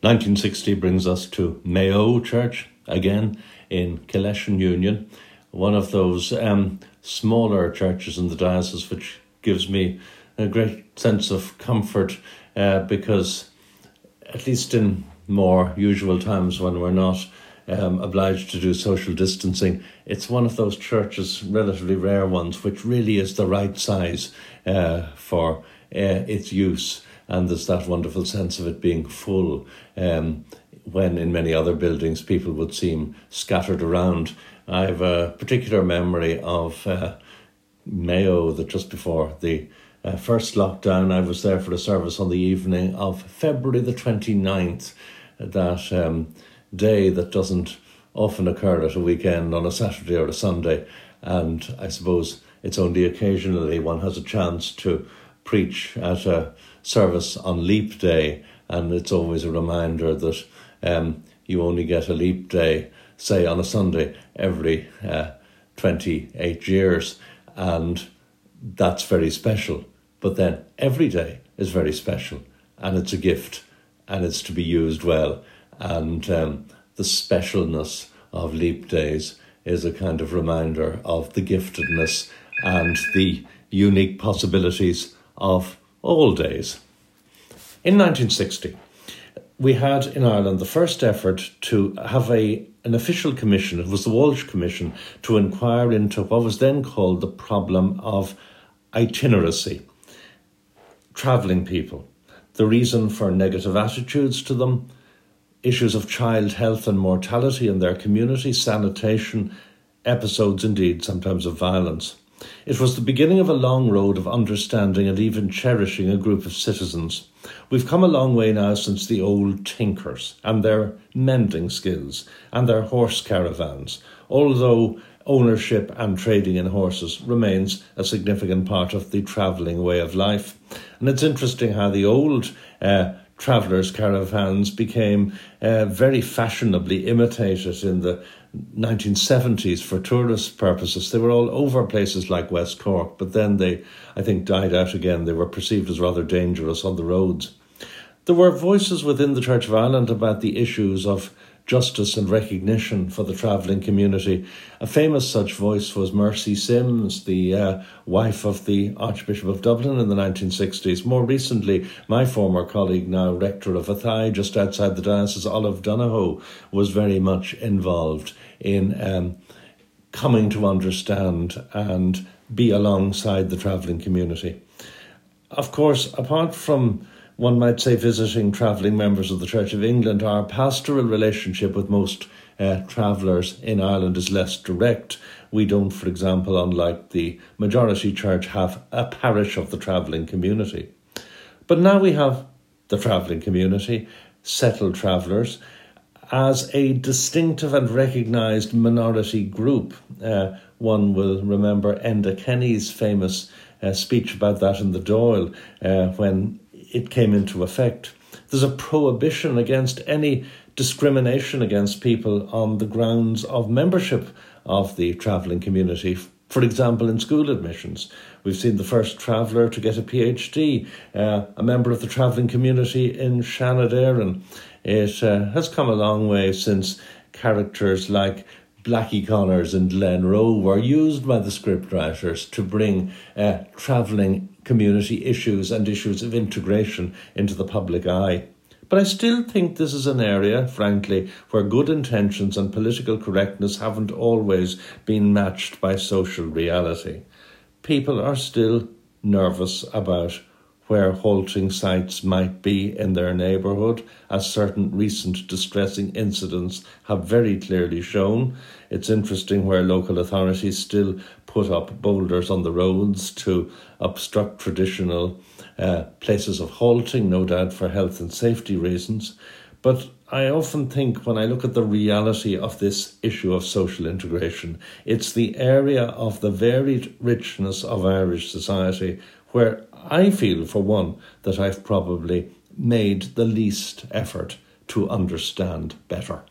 1960 brings us to Mayo Church, again in Killeshan Union, one of those smaller churches in the diocese, which gives me a great sense of comfort because, at least in more usual times when we're not obliged to do social distancing, it's one of those churches, relatively rare ones, which really is the right size for its use. And there's that wonderful sense of it being full when in many other buildings people would seem scattered around. I have a particular memory of Mayo that just before the first lockdown, I was there for a service on the evening of February the 29th, that day that doesn't often occur at a weekend on a Saturday or a Sunday. And I suppose it's only occasionally one has a chance to preach at a service on Leap Day, and it's always a reminder that you only get a Leap Day, say on a Sunday, every 28 years, and that's very special. But then every day is very special, and it's a gift, and it's to be used well. And the specialness of Leap Days is a kind of reminder of the giftedness and the unique possibilities of all days. In 1960, we had in Ireland the first effort to have an official commission. It was the Walsh Commission, to inquire into what was then called the problem of itineracy, travelling people, the reason for negative attitudes to them, issues of child health and mortality in their community, sanitation, episodes indeed sometimes of violence. It was the beginning of a long road of understanding and even cherishing a group of citizens. We've come a long way now since the old tinkers and their mending skills and their horse caravans, although ownership and trading in horses remains a significant part of the travelling way of life. And it's interesting how the old travellers' caravans became very fashionably imitated in the 1970s for tourist purposes. They were all over places like West Cork, but then they, I think, died out again. They were perceived as rather dangerous on the roads. There were voices within the Church of Ireland about the issues of justice and recognition for the travelling community. A famous such voice was Mercy Sims, the wife of the Archbishop of Dublin in the 1960s. More recently, my former colleague, now rector of Athy, just outside the diocese, Olive Donohoe, was very much involved in coming to understand and be alongside the travelling community. Of course, apart from, one might say, visiting travelling members of the Church of England, our pastoral relationship with most travellers in Ireland is less direct. We don't, for example, unlike the majority church, have a parish of the travelling community. But now we have the travelling community, settled travellers, as a distinctive and recognised minority group. One will remember Enda Kenny's famous speech about that in the Dáil when it came into effect. There's a prohibition against any discrimination against people on the grounds of membership of the travelling community. For example, in school admissions, we've seen the first traveller to get a PhD, a member of the travelling community in Shannon Éireann. It has come a long way since characters like Blackie Connors and Glen Rowe were used by the scriptwriters to bring travelling community issues and issues of integration into the public eye. But I still think this is an area, frankly, where good intentions and political correctness haven't always been matched by social reality. People are still nervous about where halting sites might be in their neighbourhood, as certain recent distressing incidents have very clearly shown. It's interesting where local authorities still put up boulders on the roads to obstruct traditional places of halting, no doubt for health and safety reasons. But I often think, when I look at the reality of this issue of social integration, it's the area of the varied richness of Irish society where I feel, for one, that I've probably made the least effort to understand better.